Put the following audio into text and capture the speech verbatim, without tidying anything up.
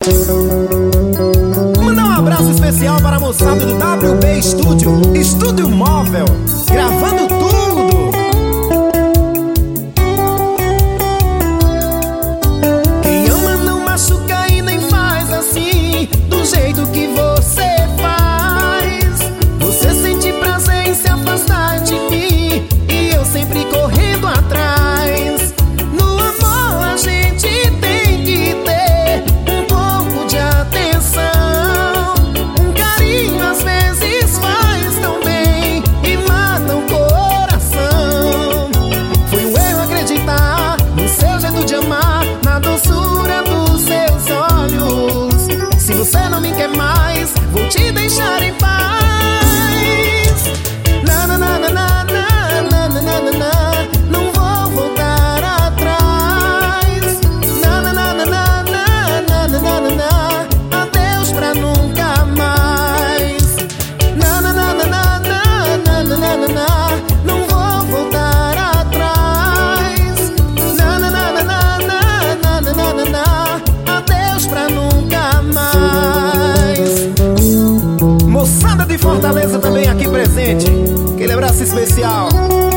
Mandar um abraço especial para a moçada do W B Studio, estúdio móvel, gravando tudo. Quem ama não machuca e nem faz assim, do jeito que você faz. Você sente prazer em se afastar de mim e eu sempre correndo atrás. No amor a gente tem que ter um pouco de atenção. Um carinho às vezes faz tão bem e mata o coração. Foi um erro acreditar no seu jeito de amar, na doçura dos seus olhos. Se você não me quer mais, vou te deixar em paz. Na na na na na na na na na na na. Não vou voltar atrás. Na na na na na na na na na na na. Adeus pra nunca mais. Na na na na na na na na na na na. Não vou voltar atrás. Na na na na na na na na na na na. Adeus pra nunca mais. Moçada de Fortaleza também aqui presente. Aquele abraço especial.